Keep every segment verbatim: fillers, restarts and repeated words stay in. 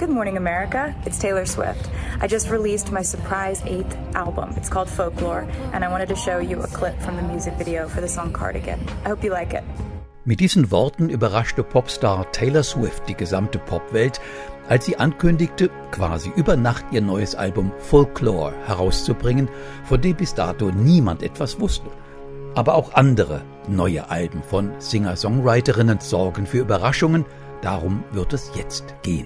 Good morning, America. It's Taylor Swift. I just released my surprise eighth album. It's called Folklore, and I wanted to show you a clip from the music video for the song Cardigan. I hope you like it. Mit diesen Worten überraschte Popstar Taylor Swift die gesamte Popwelt, als sie ankündigte, quasi über Nacht ihr neues Album Folklore herauszubringen, von dem bis dato niemand etwas wusste. Aber auch andere neue Alben von Singer-Songwriterinnen sorgen für Überraschungen. Darum wird es jetzt gehen.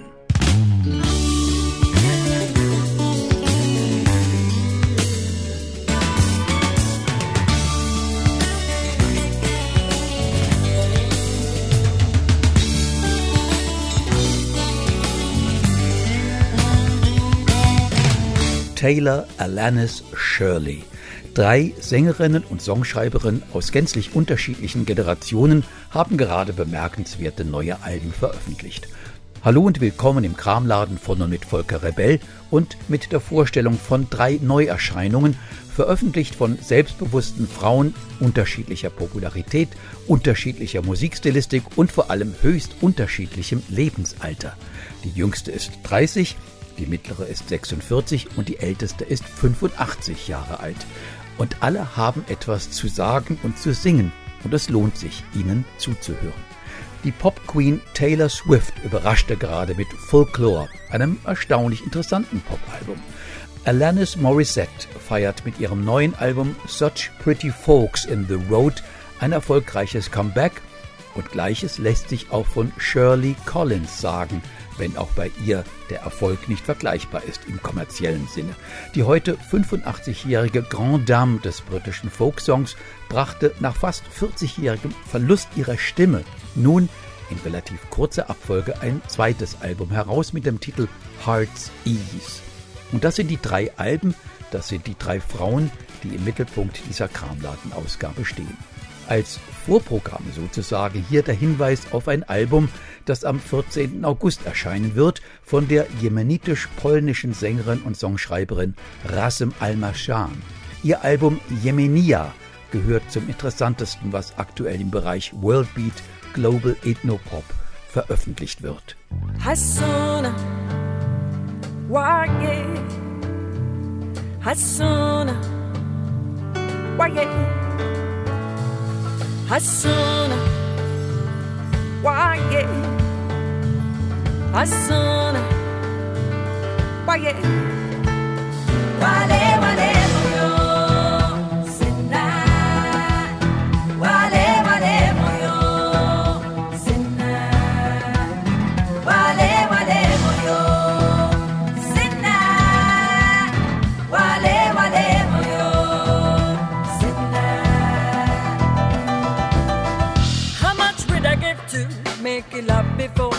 Taylor Alanis Shirley. Drei Sängerinnen und Songschreiberinnen aus gänzlich unterschiedlichen Generationen haben gerade bemerkenswerte neue Alben veröffentlicht. Hallo und willkommen im Kramladen von und mit Volker Rebell und mit der Vorstellung von drei Neuerscheinungen, veröffentlicht von selbstbewussten Frauen unterschiedlicher Popularität, unterschiedlicher Musikstilistik und vor allem höchst unterschiedlichem Lebensalter. Die jüngste ist dreißig, die mittlere ist sechsundvierzig und die älteste ist fünfundachtzig Jahre alt. Und alle haben etwas zu sagen und zu singen und es lohnt sich, ihnen zuzuhören. Die Pop-Queen Taylor Swift überraschte gerade mit Folklore, einem erstaunlich interessanten Popalbum. Alanis Morissette feiert mit ihrem neuen Album Such Pretty Folks in the Road ein erfolgreiches Comeback und Gleiches lässt sich auch von Shirley Collins sagen, wenn auch bei ihr der Erfolg nicht vergleichbar ist im kommerziellen Sinne. Die heute fünfundachtzigjährige Grande Dame des britischen Folksongs brachte nach fast vierzigjährigem Verlust ihrer Stimme nun in relativ kurzer Abfolge ein zweites Album heraus mit dem Titel Heart's Ease. Und das sind die drei Alben, das sind die drei Frauen, die im Mittelpunkt dieser Kramladen-Ausgabe stehen. Als Vorprogramm sozusagen hier der Hinweis auf ein Album, das am vierzehnten August erscheinen wird, von der jemenitisch-polnischen Sängerin und Songschreiberin Razem Almashan. Ihr Album Yemeniya gehört zum interessantesten, was aktuell im Bereich Worldbeat, Global Ethnopop veröffentlicht wird. Hasuna, waye, Hasuna, waye. Hasuna, waye, Hasuna, waye, wale wale moyo, sinna, wale wale moyo, sinna, wale wale moyo, sinna, wale wale moyo, sinna. Make it love before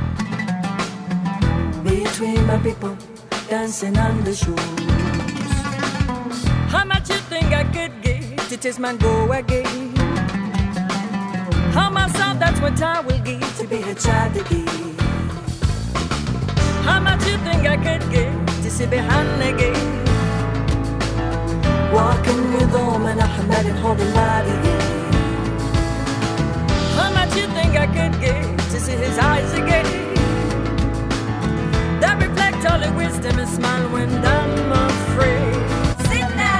between my people dancing on the shoes. How much you think I could give to this man go again? How much of that's what I will give to be a child again? How much you think I could give to see behind again? Walking with Oman Ahmed and holding body. How much you think I could get to see his eyes again? That reflect all the wisdom and smile when I'm afraid. Sinna,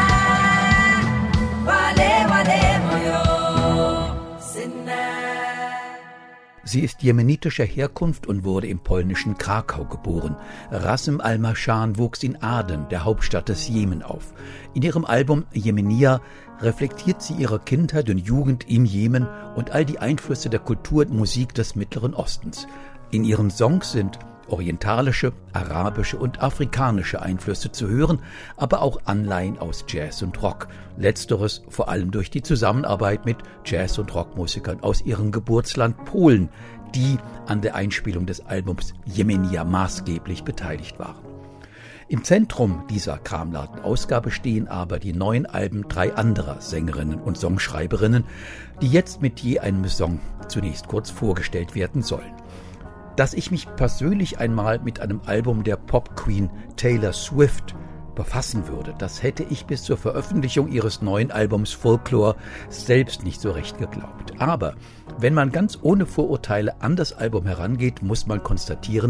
wale wale moyo, sinna. Sie ist jemenitischer Herkunft und wurde im polnischen Krakau geboren. Razem Almashan wuchs in Aden, der Hauptstadt des Jemen, auf. In ihrem Album Yemeniya reflektiert sie ihre Kindheit und Jugend im Jemen und all die Einflüsse der Kultur und Musik des Mittleren Ostens. In ihren Songs sind orientalische, arabische und afrikanische Einflüsse zu hören, aber auch Anleihen aus Jazz und Rock. Letzteres vor allem durch die Zusammenarbeit mit Jazz- und Rockmusikern aus ihrem Geburtsland Polen, die an der Einspielung des Albums Yemeniya maßgeblich beteiligt waren. Im Zentrum dieser Kramladen-Ausgabe stehen aber die neuen Alben drei anderer Sängerinnen und Songschreiberinnen, die jetzt mit je einem Song zunächst kurz vorgestellt werden sollen. Dass ich mich persönlich einmal mit einem Album der Pop-Queen Taylor Swift befassen würde, das hätte ich bis zur Veröffentlichung ihres neuen Albums Folklore selbst nicht so recht geglaubt. Aber wenn man ganz ohne Vorurteile an das Album herangeht, muss man konstatieren,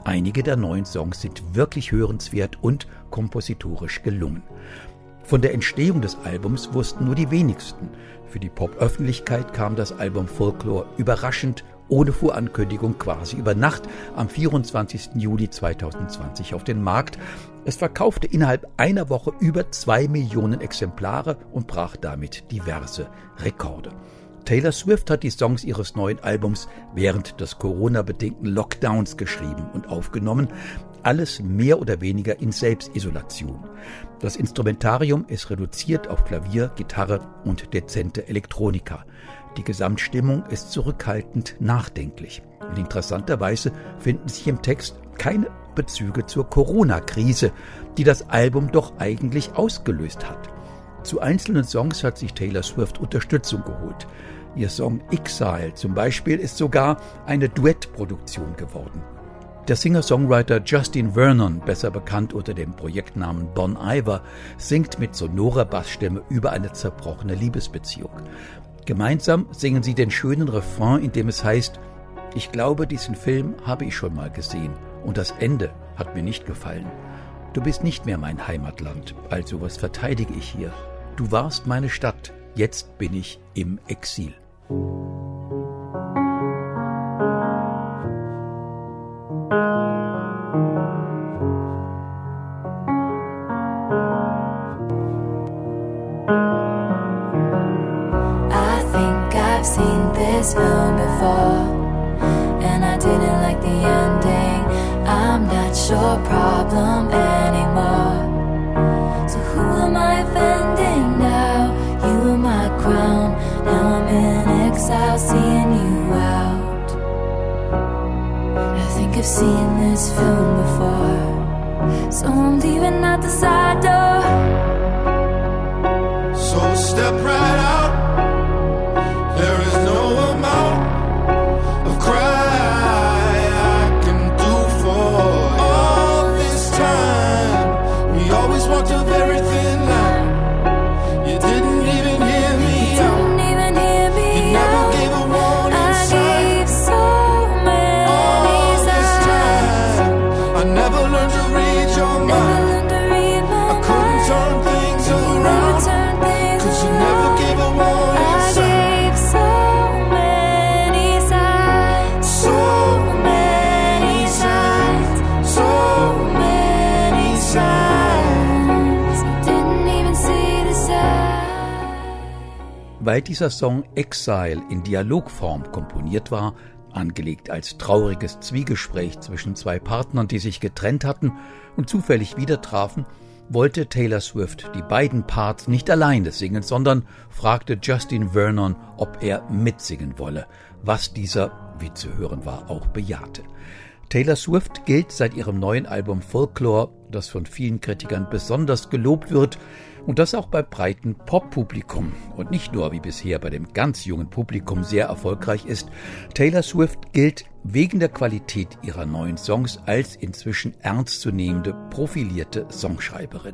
Einige der neuen Songs sind wirklich hörenswert und kompositorisch gelungen. Von der Entstehung des Albums wussten nur die wenigsten. Für die Pop-Öffentlichkeit kam das Album Folklore überraschend, ohne Vorankündigung quasi über Nacht am vierundzwanzigsten Juli zweitausendzwanzig auf den Markt. Es verkaufte innerhalb einer Woche über zwei Millionen Exemplare und brach damit diverse Rekorde. Taylor Swift hat die Songs ihres neuen Albums während des Corona-bedingten Lockdowns geschrieben und aufgenommen, alles mehr oder weniger in Selbstisolation. Das Instrumentarium ist reduziert auf Klavier, Gitarre und dezente Elektronika. Die Gesamtstimmung ist zurückhaltend nachdenklich. Und interessanterweise finden sich im Text keine Bezüge zur Corona-Krise, die das Album doch eigentlich ausgelöst hat. Zu einzelnen Songs hat sich Taylor Swift Unterstützung geholt. Ihr Song Exile zum Beispiel ist sogar eine Duettproduktion geworden. Der Singer-Songwriter Justin Vernon, besser bekannt unter dem Projektnamen Bon Iver, singt mit sonorer Bassstimme über eine zerbrochene Liebesbeziehung. Gemeinsam singen sie den schönen Refrain, in dem es heißt: Ich glaube, diesen Film habe ich schon mal gesehen und das Ende hat mir nicht gefallen. Du bist nicht mehr mein Heimatland, also was verteidige ich hier? Du warst meine Stadt, jetzt bin ich im Exil. I've seen this film before, and I didn't like the ending. I'm not your problem anymore. So who am I offending now? You were my crown, now I'm in exile, seeing you out. I think I've seen this film before, so I'm leaving out the side door. So step right out. There is no amount of cry I can do for all this time. We always walked a very thin line. You didn't even hear me out. Didn't even hear me You never out. gave a warning I sign. gave so many All this signs. time I never learned to read your Never mind. learned to read my I couldn't mind. turn things Never around, turn things 'cause you around. never gave a warning I sign. gave so many signs. So many signs, so many signs. You didn't even see the sign. Weil dieser Song Exile in Dialogform komponiert war, angelegt als trauriges Zwiegespräch zwischen zwei Partnern, die sich getrennt hatten und zufällig wieder trafen, wollte Taylor Swift die beiden Parts nicht alleine singen, sondern fragte Justin Vernon, ob er mitsingen wolle, was dieser, wie zu hören war, auch bejahte. Taylor Swift gilt seit ihrem neuen Album Folklore, das von vielen Kritikern besonders gelobt wird, und das auch bei breitem Pop-Publikum und nicht nur wie bisher bei dem ganz jungen Publikum sehr erfolgreich ist. Taylor Swift gilt wegen der Qualität ihrer neuen Songs als inzwischen ernstzunehmende, profilierte Songschreiberin.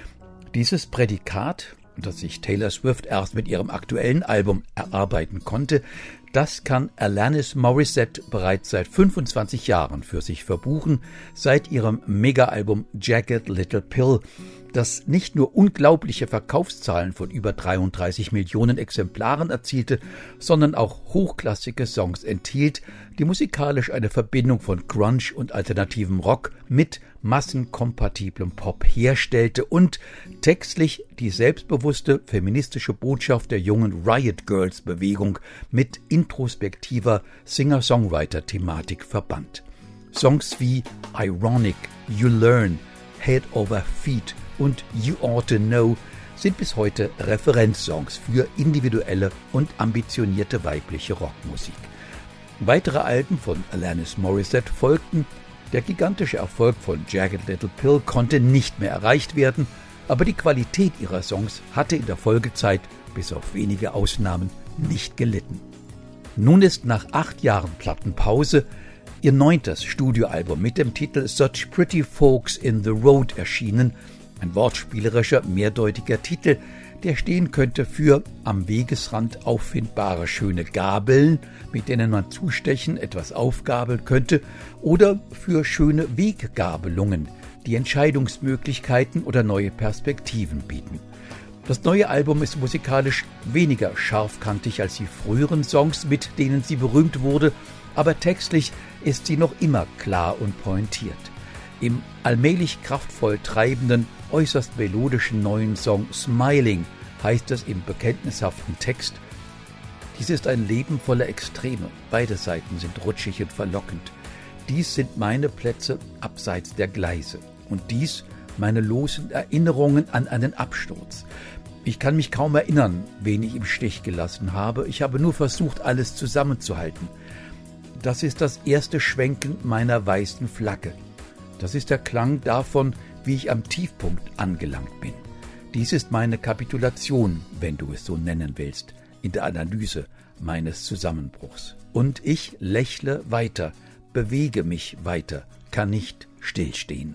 Dieses Prädikat, das sich Taylor Swift erst mit ihrem aktuellen Album erarbeiten konnte, das kann Alanis Morissette bereits seit fünfundzwanzig Jahren für sich verbuchen, seit ihrem Mega-Album Jagged Little Pill, das nicht nur unglaubliche Verkaufszahlen von über dreiunddreißig Millionen Exemplaren erzielte, sondern auch hochklassige Songs enthielt, die musikalisch eine Verbindung von Grunge und alternativem Rock mit massenkompatiblem Pop herstellte und textlich die selbstbewusste feministische Botschaft der jungen Riot Girls Bewegung mit introspektiver Singer-Songwriter-Thematik verband. Songs wie Ironic, You Learn, Head Over Feet und You Ought to Know sind bis heute Referenzsongs für individuelle und ambitionierte weibliche Rockmusik. Weitere Alben von Alanis Morissette folgten. Der gigantische Erfolg von Jagged Little Pill konnte nicht mehr erreicht werden, aber die Qualität ihrer Songs hatte in der Folgezeit, bis auf wenige Ausnahmen, nicht gelitten. Nun ist nach acht Jahren Plattenpause ihr neuntes Studioalbum mit dem Titel Such Pretty Folks in the Road erschienen, Ein wortspielerischer, mehrdeutiger Titel, der stehen könnte für am Wegesrand auffindbare schöne Gabeln, mit denen man zustechen, etwas aufgabeln könnte, oder für schöne Weggabelungen, die Entscheidungsmöglichkeiten oder neue Perspektiven bieten. Das neue Album ist musikalisch weniger scharfkantig als die früheren Songs, mit denen sie berühmt wurde, aber textlich ist sie noch immer klar und pointiert. Im allmählich kraftvoll treibenden, äußerst melodischen neuen Song Smiling heißt es im bekenntnishaften Text: Dies ist ein Leben voller Extreme, beide Seiten sind rutschig und verlockend. Dies sind meine Plätze abseits der Gleise und dies meine losen Erinnerungen an einen Absturz. Ich kann mich kaum erinnern, wen ich im Stich gelassen habe, ich habe nur versucht, alles zusammenzuhalten. Das ist das erste Schwenken meiner weißen Flagge. Das ist der Klang davon, wie ich am Tiefpunkt angelangt bin. Dies ist meine Kapitulation, wenn du es so nennen willst, in der Analyse meines Zusammenbruchs. Und ich lächle weiter, bewege mich weiter, kann nicht stillstehen.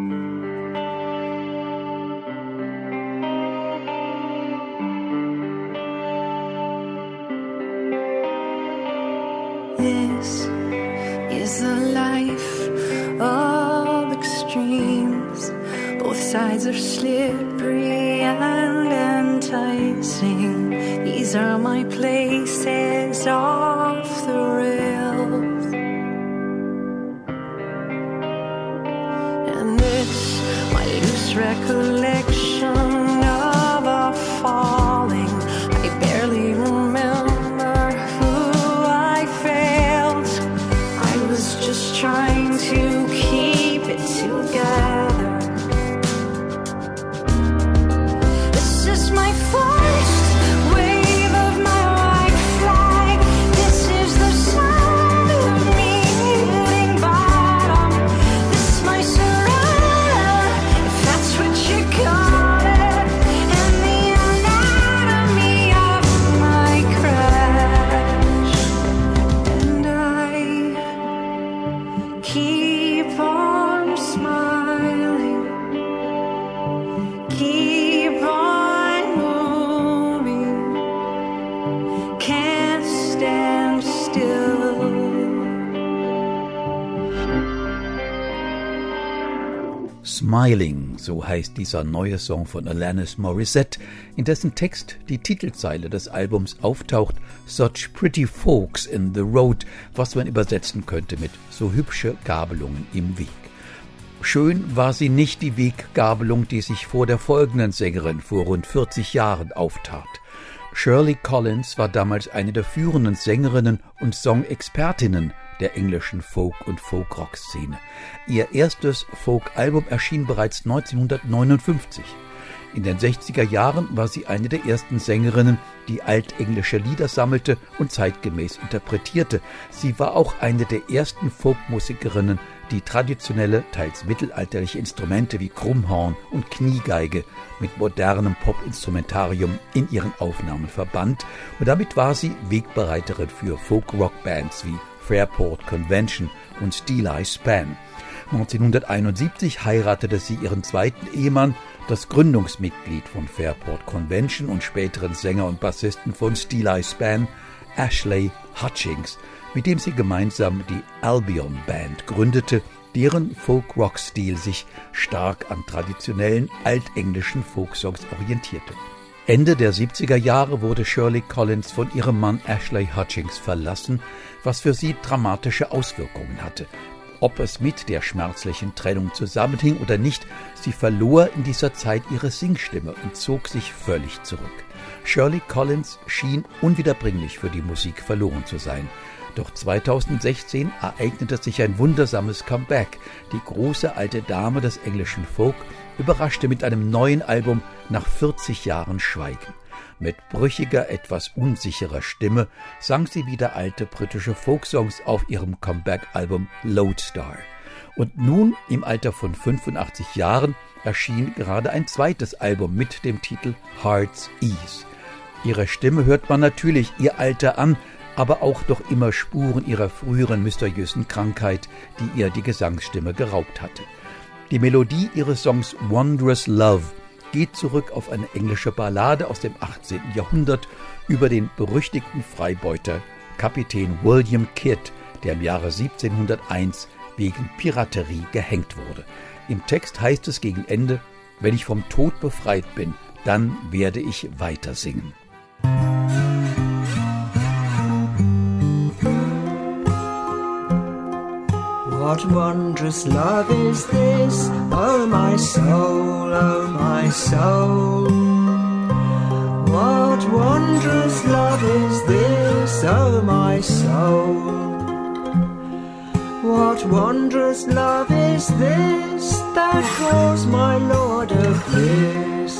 This is a life of extremes. Both sides are slippery and enticing. These are my places off the rails. And this, my loose recollection of a falling. I barely remember who I failed. I was just trying to keep it together. This is my first wave of my white flag. This is the sound of me hitting bottom. This my surrender, if that's what you call it, and the anatomy of my crash. And I keep on smiling, keep on moving, can't stand still. Smiling, so heißt dieser neue Song von Alanis Morissette, in dessen Text die Titelzeile des Albums auftaucht: Such pretty folks in the road, was man übersetzen könnte mit so hübsche Gabelungen im Weg. Schön war sie nicht, die Weggabelung, die sich vor der folgenden Sängerin vor rund vierzig Jahren auftat. Shirley Collins war damals eine der führenden Sängerinnen und Songexpertinnen der englischen Folk- und Folk-Rock-Szene. Ihr erstes Folk-Album erschien bereits neunzehnhundertneunundfünfzig. In den sechziger Jahren war sie eine der ersten Sängerinnen, die altenglische Lieder sammelte und zeitgemäß interpretierte. Sie war auch eine der ersten Folkmusikerinnen, die traditionelle, teils mittelalterliche Instrumente wie Krummhorn und Kniegeige mit modernem Pop-Instrumentarium in ihren Aufnahmen verband, und damit war sie Wegbereiterin für Folk-Rock-Bands wie Fairport Convention und Steely Span. neunzehnhunderteinundsiebzig heiratete sie ihren zweiten Ehemann, das Gründungsmitglied von Fairport Convention und späteren Sänger und Bassisten von Steely Span, Ashley Hutchings, mit dem sie gemeinsam die Albion Band gründete, deren Folk-Rock-Stil sich stark an traditionellen altenglischen Folksongs orientierte. Ende der siebziger Jahre wurde Shirley Collins von ihrem Mann Ashley Hutchings verlassen, was für sie dramatische Auswirkungen hatte. Ob es mit der schmerzlichen Trennung zusammenhing oder nicht, sie verlor in dieser Zeit ihre Singstimme und zog sich völlig zurück. Shirley Collins schien unwiederbringlich für die Musik verloren zu sein. Doch zweitausendsechzehn ereignete sich ein wundersames Comeback. Die große alte Dame des englischen Folk überraschte mit einem neuen Album nach vierzig Jahren Schweigen. Mit brüchiger, etwas unsicherer Stimme sang sie wieder alte britische Folksongs auf ihrem Comeback-Album Lodestar. Und nun, im Alter von fünfundachtzig Jahren, erschien gerade ein zweites Album mit dem Titel Heart's Ease. Ihre Stimme hört man natürlich ihr Alter an, aber auch doch immer Spuren ihrer früheren mysteriösen Krankheit, die ihr die Gesangsstimme geraubt hatte. Die Melodie ihres Songs Wondrous Love geht zurück auf eine englische Ballade aus dem achtzehnten Jahrhundert über den berüchtigten Freibeuter Kapitän William Kidd, der im Jahre siebzehnhunderteins wegen Piraterie gehängt wurde. Im Text heißt es gegen Ende: Wenn ich vom Tod befreit bin, dann werde ich weiter singen. What wondrous love is this, oh my soul, oh my soul. What wondrous love is this, oh my soul. What wondrous love is this that calls my Lord of bliss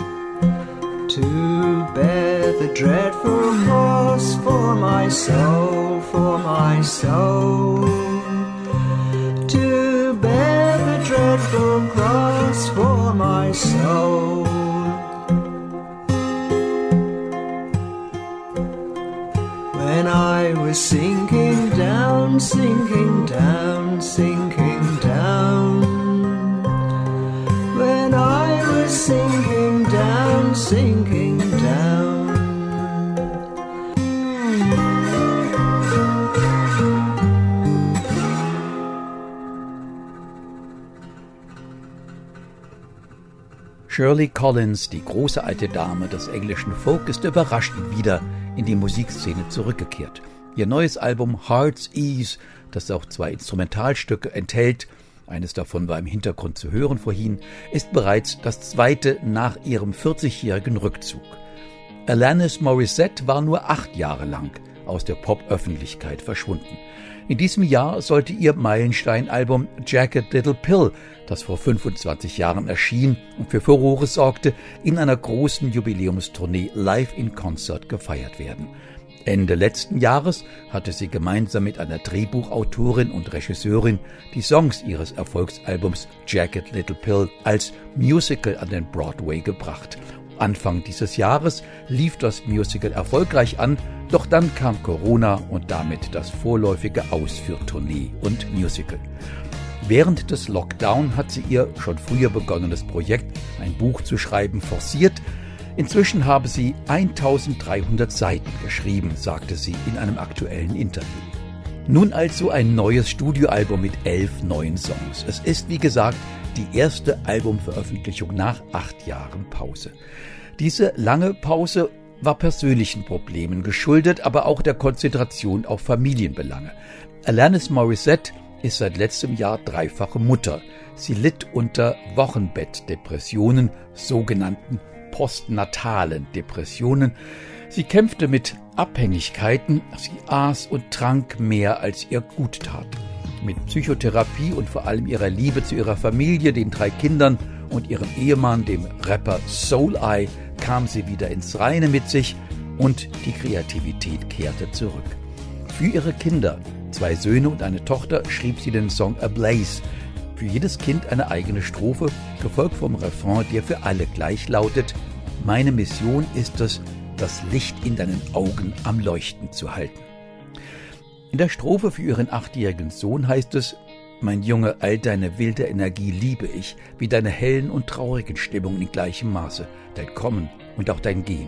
to bear the dreadful cross for my soul, for my soul. To bear the dreadful cross for my soul. When I was sinking down, sinking down, sinking down. When I was sinking down, sinking down. Shirley Collins, die große alte Dame des englischen Folk, ist überraschend wieder in die Musikszene zurückgekehrt. Ihr neues Album Heart's Ease, das auch zwei Instrumentalstücke enthält, eines davon war im Hintergrund zu hören vorhin, ist bereits das zweite nach ihrem vierzigjährigen Rückzug. Alanis Morissette war nur acht Jahre lang aus der Pop-Öffentlichkeit verschwunden. In diesem Jahr sollte ihr Meilenstein-Album Jagged Little Pill, das vor fünfundzwanzig Jahren erschien und für Furore sorgte, in einer großen Jubiläumstournee live in Concert gefeiert werden. Ende letzten Jahres hatte sie gemeinsam mit einer Drehbuchautorin und Regisseurin die Songs ihres Erfolgsalbums Jagged Little Pill als Musical an den Broadway gebracht. Anfang dieses Jahres lief das Musical erfolgreich an, doch dann kam Corona und damit das vorläufige Aus für Tournee und Musical. Während des Lockdown hat sie ihr schon früher begonnenes Projekt, ein Buch zu schreiben, forciert. Inzwischen habe sie eintausenddreihundert Seiten geschrieben, sagte sie in einem aktuellen Interview. Nun also ein neues Studioalbum mit elf neuen Songs. Es ist, wie gesagt, die erste Albumveröffentlichung nach acht Jahren Pause. Diese lange Pause war persönlichen Problemen geschuldet, aber auch der Konzentration auf Familienbelange. Alanis Morissette ist seit letztem Jahr dreifache Mutter. Sie litt unter Wochenbettdepressionen, sogenannten postnatalen Depressionen. Sie kämpfte mit Abhängigkeiten, sie aß und trank mehr, als ihr gut tat. Mit Psychotherapie und vor allem ihrer Liebe zu ihrer Familie, den drei Kindern und ihrem Ehemann, dem Rapper Soul Eye, kam sie wieder ins Reine mit sich und die Kreativität kehrte zurück. Für ihre Kinder, zwei Söhne und eine Tochter, schrieb sie den Song Ablaze. Für jedes Kind eine eigene Strophe, gefolgt vom Refrain, der für alle gleich lautet: Meine Mission ist es, das Licht in deinen Augen am Leuchten zu halten. In der Strophe für ihren achtjährigen Sohn heißt es: Mein Junge, all deine wilde Energie liebe ich, wie deine hellen und traurigen Stimmungen in gleichem Maße, dein Kommen und auch dein Gehen.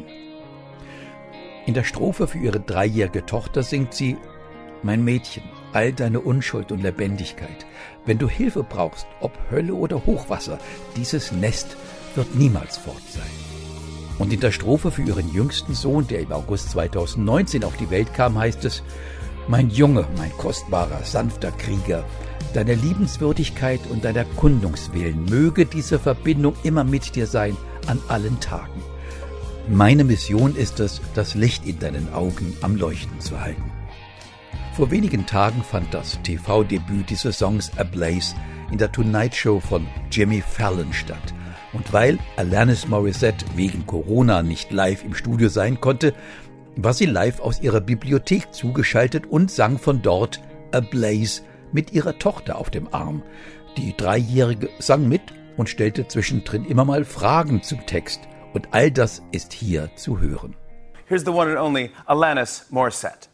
In der Strophe für ihre dreijährige Tochter singt sie: Mein Mädchen, all deine Unschuld und Lebendigkeit, wenn du Hilfe brauchst, ob Hölle oder Hochwasser, dieses Nest wird niemals fort sein. Und in der Strophe für ihren jüngsten Sohn, der im August zweitausendneunzehn auf die Welt kam, heißt es: Mein Junge, mein kostbarer, sanfter Krieger, deine Liebenswürdigkeit und dein Erkundungswillen, möge diese Verbindung immer mit dir sein an allen Tagen. Meine Mission ist es, das Licht in deinen Augen am Leuchten zu halten. Vor wenigen Tagen fand das T V-Debüt dieses Songs Ablaze in der Tonight Show von Jimmy Fallon statt. Und weil Alanis Morissette wegen Corona nicht live im Studio sein konnte, war sie live aus ihrer Bibliothek zugeschaltet und sang von dort Ablaze mit ihrer Tochter auf dem Arm. Die Dreijährige sang mit und stellte zwischendrin immer mal Fragen zum Text. Und all das ist hier zu hören. Here's the one and only Alanis Morissette.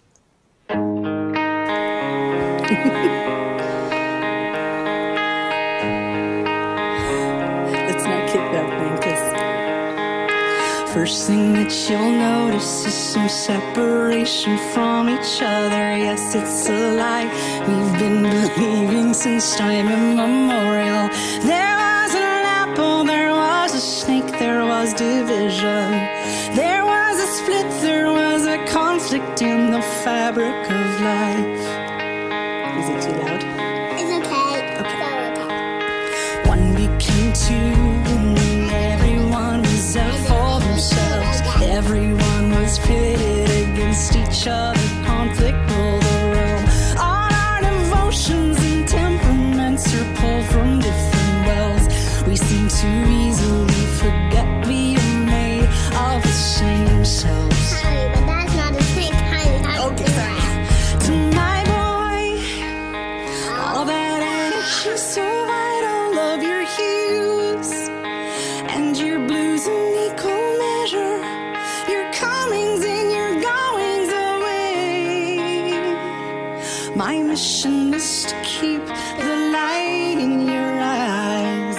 first thing that you'll notice is some separation from each other. Yes, it's a lie we've been believing since time immemorial. There was an apple, there was a snake, there was division. There was a split, there was a conflict in the fabric of life. Is it too loud? It's okay. Okay. So okay. One became two, and then everyone was out for themselves. Everyone was pitted against each other. Conflict ruled the room. All our devotions and temperaments are pulled from different wells. We seem to easily forget we are made of the same cells. Honey, but that's not the same time as Okay, sorry. To my boy, all that energy so vital of your hues and your blues in equal measure, your comings and your goings away. My mission is to keep the light in your eyes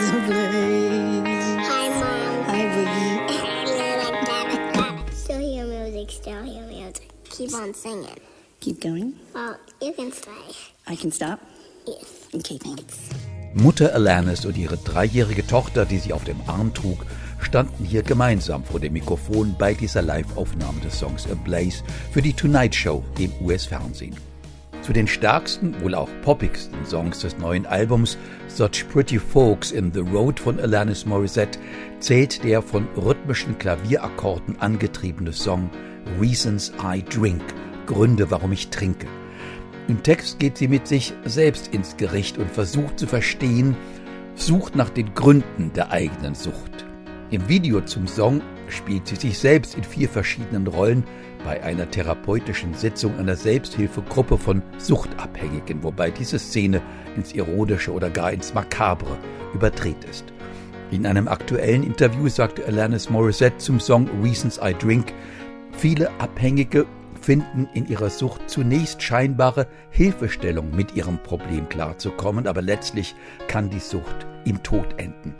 ablaze. Hi, Mom. Hi, Boogie. I really like that. Still hear music, still hear music. Keep on singing. Keep going. Well, you can stay. I can stop. Yes. Okay, thanks. Mutter Alanis und ihre dreijährige Tochter, die sie auf dem Arm trug, standen hier gemeinsam vor dem Mikrofon bei dieser Live-Aufnahme des Songs Ablaze für die Tonight Show im U S-Fernsehen. Zu den stärksten, wohl auch poppigsten Songs des neuen Albums Such Pretty Folks in the Road von Alanis Morissette zählt der von rhythmischen Klavierakkorden angetriebene Song Reasons I Drink, Gründe, warum ich trinke. Im Text geht sie mit sich selbst ins Gericht und versucht zu verstehen, sucht nach den Gründen der eigenen Sucht. Im Video zum Song spielt sie sich selbst in vier verschiedenen Rollen bei einer therapeutischen Sitzung einer Selbsthilfegruppe von Suchtabhängigen, wobei diese Szene ins Ironische oder gar ins Makabre überdreht ist. In einem aktuellen Interview sagte Alanis Morissette zum Song Reasons I Drink, viele Abhängige finden in ihrer Sucht zunächst scheinbare Hilfestellung, mit ihrem Problem klarzukommen, aber letztlich kann die Sucht im Tod enden.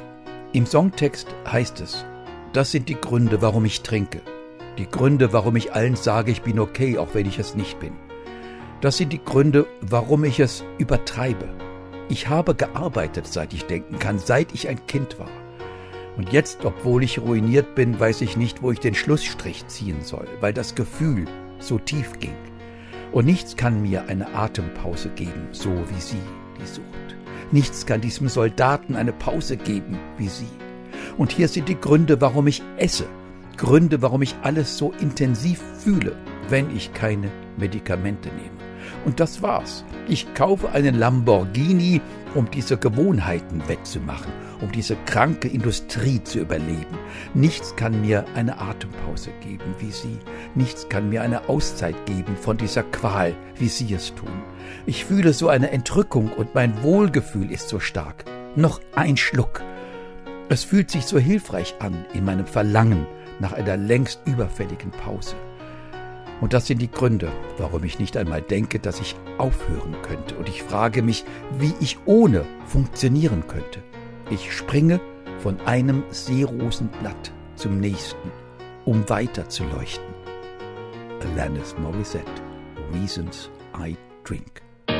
Im Songtext heißt es, das sind die Gründe, warum ich trinke. Die Gründe, warum ich allen sage, ich bin okay, auch wenn ich es nicht bin. Das sind die Gründe, warum ich es übertreibe. Ich habe gearbeitet, seit ich denken kann, seit ich ein Kind war. Und jetzt, obwohl ich ruiniert bin, weiß ich nicht, wo ich den Schlussstrich ziehen soll, weil das Gefühl so tief ging. Und nichts kann mir eine Atempause geben, so wie sie, die Sucht. Nichts kann diesem Soldaten eine Pause geben, wie sie. Und hier sind die Gründe, warum ich esse. Gründe, warum ich alles so intensiv fühle, wenn ich keine Medikamente nehme. Und das war's. Ich kaufe einen Lamborghini, um diese Gewohnheiten wettzumachen, um diese kranke Industrie zu überleben. Nichts kann mir eine Atempause geben, wie sie. Nichts kann mir eine Auszeit geben von dieser Qual, wie sie es tun. Ich fühle so eine Entrückung und mein Wohlgefühl ist so stark. Noch ein Schluck. Es fühlt sich so hilfreich an in meinem Verlangen nach einer längst überfälligen Pause. Und das sind die Gründe, warum ich nicht einmal denke, dass ich aufhören könnte. Und ich frage mich, wie ich ohne funktionieren könnte. Ich springe von einem Seerosenblatt zum nächsten, um weiter zu leuchten. Alanis Morissette, Reasons I Drink.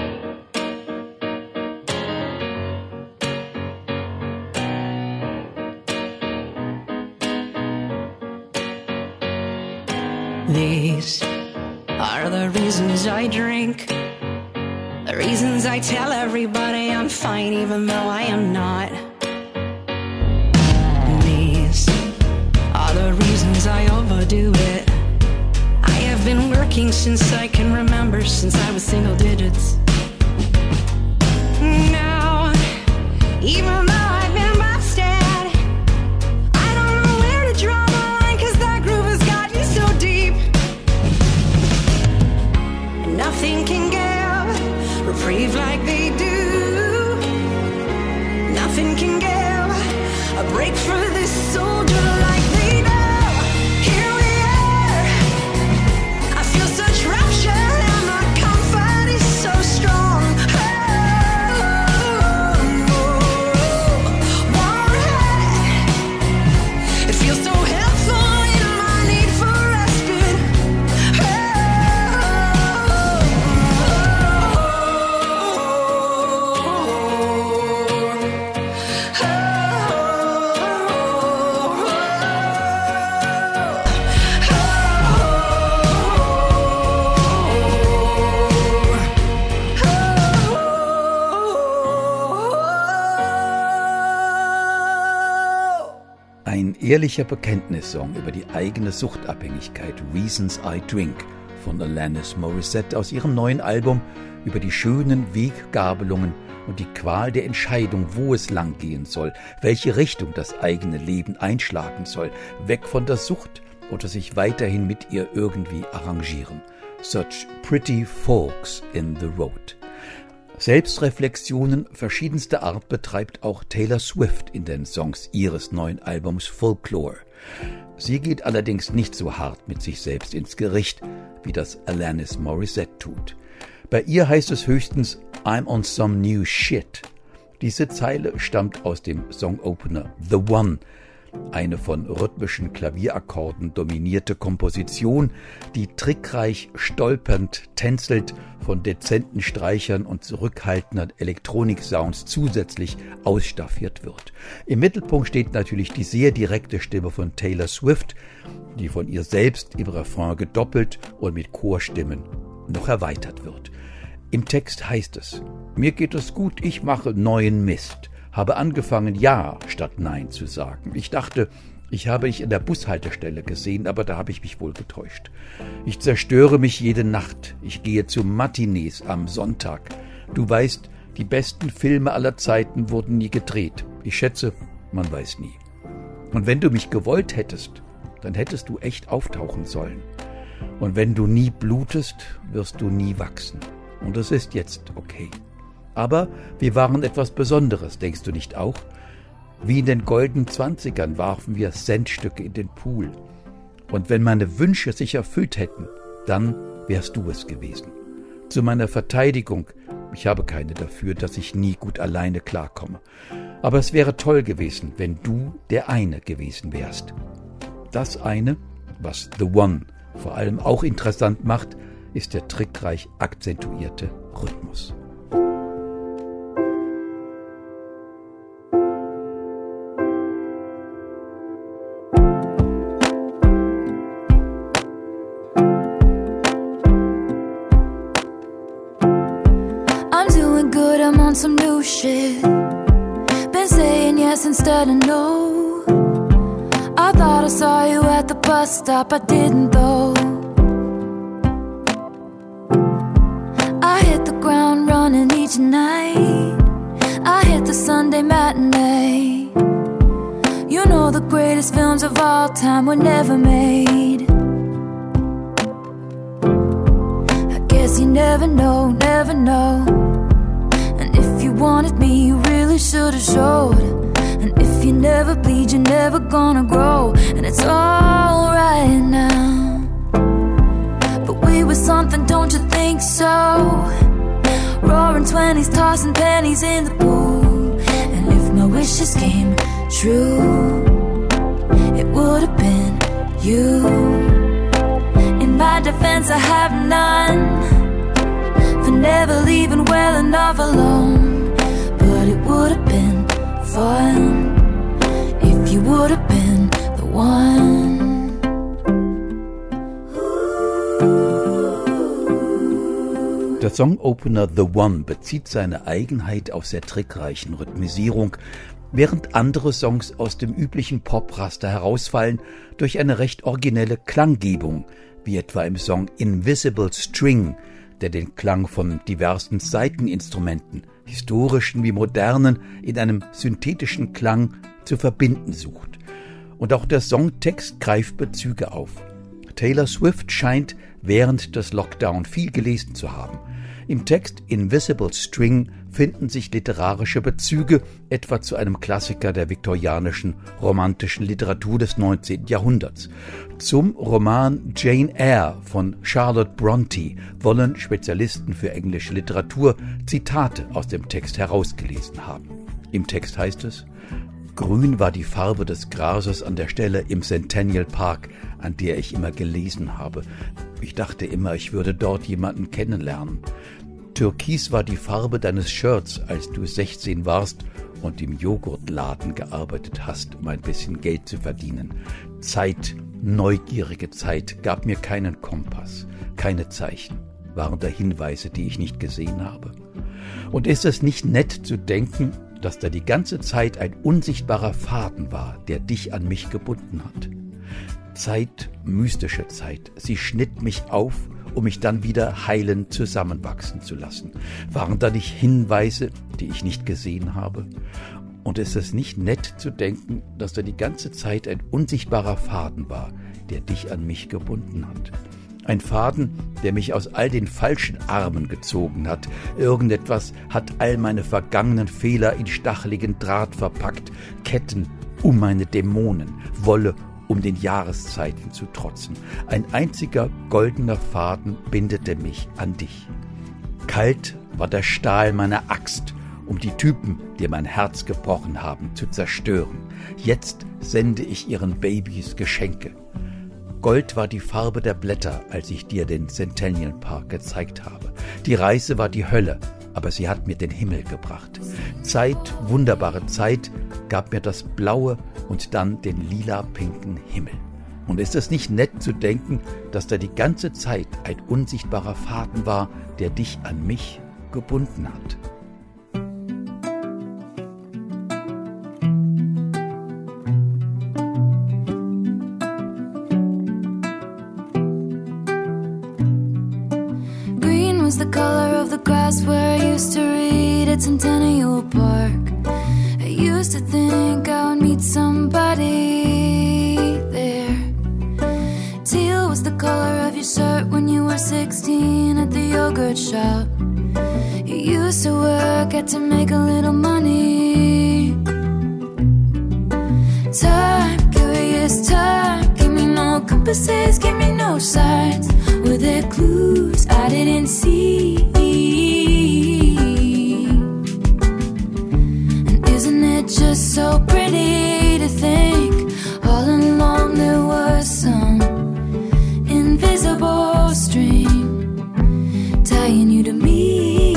These are the reasons I drink. The reasons I tell everybody I'm fine even though I am not. These are the reasons I overdo it. I have been working since I can remember, since I was single digits. Now, even though I've been busted, I don't know where to draw the line, 'cause that groove has gotten so deep. Nothing can give reprieve like they do. Nothing can give a break for this soldier like they do. Here we are. I feel such rapture and my comfort is so strong. Oh, oh, oh. It feels so helpful. Ein ehrlicher Bekenntnissong über die eigene Suchtabhängigkeit, Reasons I Drink, von Alanis Morissette aus ihrem neuen Album über die schönen Weggabelungen und die Qual der Entscheidung, wo es lang gehen soll, welche Richtung das eigene Leben einschlagen soll, weg von der Sucht oder sich weiterhin mit ihr irgendwie arrangieren. Such pretty forks in the road. Selbstreflexionen verschiedenster Art betreibt auch Taylor Swift in den Songs ihres neuen Albums Folklore. Sie geht allerdings nicht so hart mit sich selbst ins Gericht, wie das Alanis Morissette tut. Bei ihr heißt es höchstens I'm on some new shit. Diese Zeile stammt aus dem Songopener The One, eine von rhythmischen Klavierakkorden dominierte Komposition, die trickreich stolpernd tänzelt, von dezenten Streichern und zurückhaltenden Elektronik-Sounds zusätzlich ausstaffiert wird. Im Mittelpunkt steht natürlich die sehr direkte Stimme von Taylor Swift, die von ihr selbst im Refrain gedoppelt und mit Chorstimmen noch erweitert wird. Im Text heißt es: Mir geht es gut, ich mache neuen Mist. Habe angefangen, Ja statt Nein zu sagen. Ich dachte, ich habe dich in der Bushaltestelle gesehen, aber da habe ich mich wohl getäuscht. Ich zerstöre mich jede Nacht. Ich gehe zu Matinees am Sonntag. Du weißt, die besten Filme aller Zeiten wurden nie gedreht. Ich schätze, man weiß nie. Und wenn du mich gewollt hättest, dann hättest du echt auftauchen sollen. Und wenn du nie blutest, wirst du nie wachsen. Und das ist jetzt okay. Aber wir waren etwas Besonderes, denkst du nicht auch? Wie in den goldenen Zwanzigern warfen wir Centstücke in den Pool. Und wenn meine Wünsche sich erfüllt hätten, dann wärst du es gewesen. Zu meiner Verteidigung, ich habe keine dafür, dass ich nie gut alleine klarkomme. Aber es wäre toll gewesen, wenn du der eine gewesen wärst. Das eine, was The One vor allem auch interessant macht, ist der trickreich akzentuierte Rhythmus. Some new shit. Been saying yes instead of no. I thought I saw you at the bus stop, I didn't though. I hit the ground running each night. I hit the Sunday matinee. You know the greatest films of all time were never made. I guess you never know, never know. If you wanted me, you really should have showed. And if you never bleed, you're never gonna grow. And it's all right now, but we were something, don't you think so? Roaring twenties, tossing pennies in the pool. And if my wishes came true, it would have been you. In my defense, I have none for never leaving well enough alone. But it would have been fun if you would have been the one. Der Songopener The One bezieht seine Eigenheit aus der trickreichen Rhythmisierung, während andere Songs aus dem üblichen Popraster herausfallen durch eine recht originelle Klanggebung, wie etwa im Song Invisible String, der den Klang von diversen Saiteninstrumenten, historischen wie modernen, in einem synthetischen Klang zu verbinden sucht. Und auch der Songtext greift Bezüge auf. Taylor Swift scheint während des Lockdown viel gelesen zu haben. Im Text Invisible String finden sich literarische Bezüge, etwa zu einem Klassiker der viktorianischen romantischen Literatur des neunzehnten Jahrhunderts. Zum Roman Jane Eyre von Charlotte Brontë wollen Spezialisten für englische Literatur Zitate aus dem Text herausgelesen haben. Im Text heißt es: Grün war die Farbe des Grases an der Stelle im Centennial Park, an der ich immer gelesen habe. Ich dachte immer, ich würde dort jemanden kennenlernen. Türkis war die Farbe deines Shirts, als du sechzehn warst und im Joghurtladen gearbeitet hast, um ein bisschen Geld zu verdienen. Zeit, neugierige Zeit, gab mir keinen Kompass, keine Zeichen, waren da Hinweise, die ich nicht gesehen habe. Und ist es nicht nett zu denken, dass da die ganze Zeit ein unsichtbarer Faden war, der dich an mich gebunden hat. Zeit, mystische Zeit, sie schnitt mich auf, um mich dann wieder heilend zusammenwachsen zu lassen. Waren da nicht Hinweise, die ich nicht gesehen habe? Und ist es nicht nett zu denken, dass da die ganze Zeit ein unsichtbarer Faden war, der dich an mich gebunden hat? Ein Faden, der mich aus all den falschen Armen gezogen hat. Irgendetwas hat all meine vergangenen Fehler in stacheligen Draht verpackt. Ketten um meine Dämonen, Wolle um den Jahreszeiten zu trotzen. Ein einziger goldener Faden bindete mich an dich. Kalt war der Stahl meiner Axt, um die Typen, die mein Herz gebrochen haben, zu zerstören. Jetzt sende ich ihren Babys Geschenke. Gold war die Farbe der Blätter, als ich dir den Centennial Park gezeigt habe. Die Reise war die Hölle, aber sie hat mir den Himmel gebracht. Zeit, wunderbare Zeit, gab mir das blaue und dann den lila-pinken Himmel. Und ist es nicht nett zu denken, dass da die ganze Zeit ein unsichtbarer Faden war, der dich an mich gebunden hat? Was the color of the grass where I used to read at Centennial Park. I used to think I would meet somebody there. Teal was the color of your shirt when you were sixteen at the yogurt shop. You used to work, had to make a little money. Time, curious time, give me no compasses, give me no signs. Were there clues I didn't see? And isn't it just so pretty to think all along there was some invisible string tying you to me?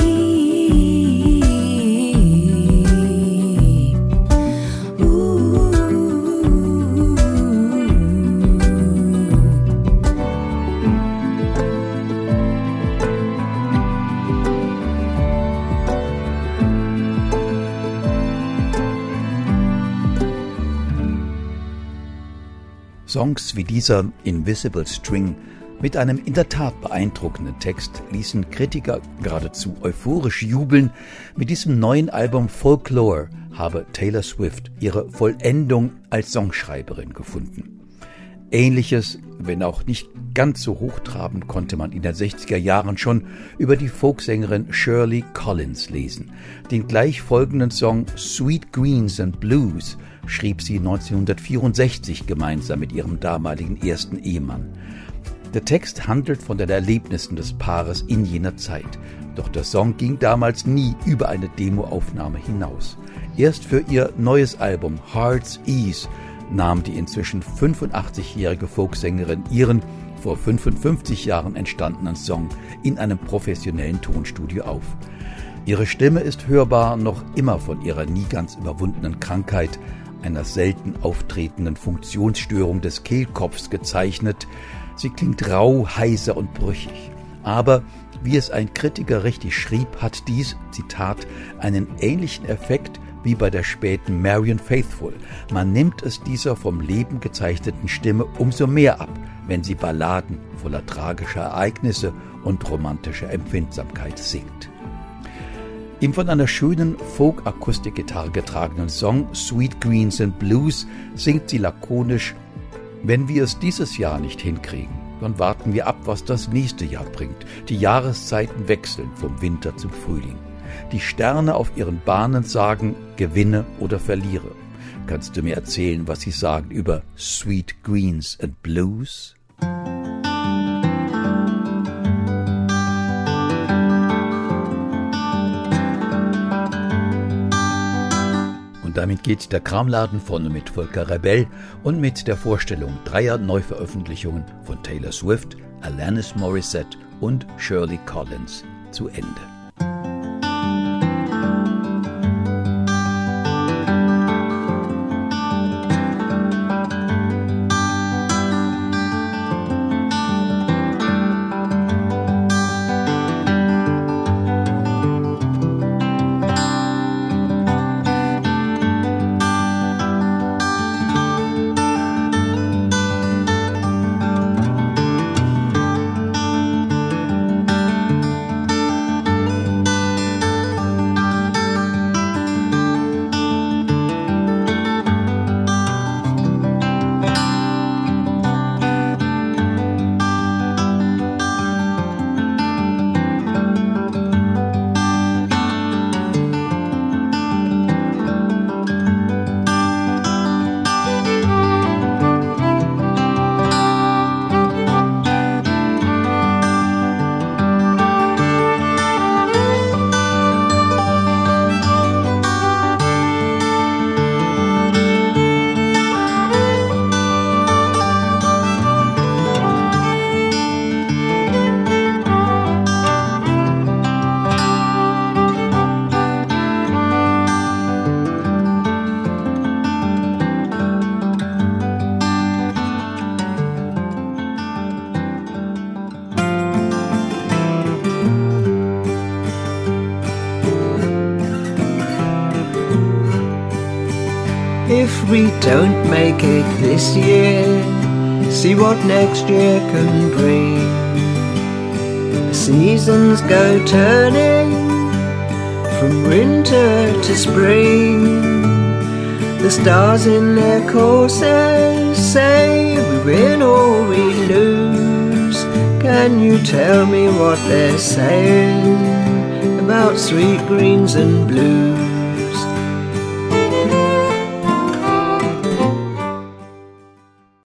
Songs wie dieser Invisible String mit einem in der Tat beeindruckenden Text ließen Kritiker geradezu euphorisch jubeln. Mit diesem neuen Album Folklore habe Taylor Swift ihre Vollendung als Songschreiberin gefunden. Ähnliches, wenn auch nicht ganz so hochtrabend, konnte man in den sechziger Jahren schon über die Folksängerin Shirley Collins lesen. Den gleich folgenden Song Sweet Greens and Blues schrieb sie neunzehnhundertvierundsechzig gemeinsam mit ihrem damaligen ersten Ehemann. Der Text handelt von den Erlebnissen des Paares in jener Zeit. Doch der Song ging damals nie über eine Demoaufnahme hinaus. Erst für ihr neues Album Heart's Ease nahm die inzwischen fünfundachtzigjährige Folksängerin ihren vor fünfundfünfzig Jahren entstandenen Song in einem professionellen Tonstudio auf. Ihre Stimme ist hörbar noch immer von ihrer nie ganz überwundenen Krankheit, einer selten auftretenden Funktionsstörung des Kehlkopfs gezeichnet. Sie klingt rau, heiser und brüchig. Aber, wie es ein Kritiker richtig schrieb, hat dies, Zitat, einen ähnlichen Effekt wie bei der späten Marianne Faithfull. Man nimmt es dieser vom Leben gezeichneten Stimme umso mehr ab, wenn sie Balladen voller tragischer Ereignisse und romantischer Empfindsamkeit singt. Im von einer schönen Folk-Akustikgitarre getragenen Song Sweet Greens and Blues singt sie lakonisch: Wenn wir es dieses Jahr nicht hinkriegen, dann warten wir ab, was das nächste Jahr bringt. Die Jahreszeiten wechseln vom Winter zum Frühling. Die Sterne auf ihren Bahnen sagen, gewinne oder verliere. Kannst du mir erzählen, was sie sagen über Sweet Greens and Blues? Damit geht der Kramladen vorne mit Volker Rebell und mit der Vorstellung dreier Neuveröffentlichungen von Taylor Swift, Alanis Morissette und Shirley Collins zu Ende. If we don't make it this year, see what next year can bring. The seasons go turning from winter to spring. The stars in their courses say we win or we lose. Can you tell me what they're saying about sweet greens and blues?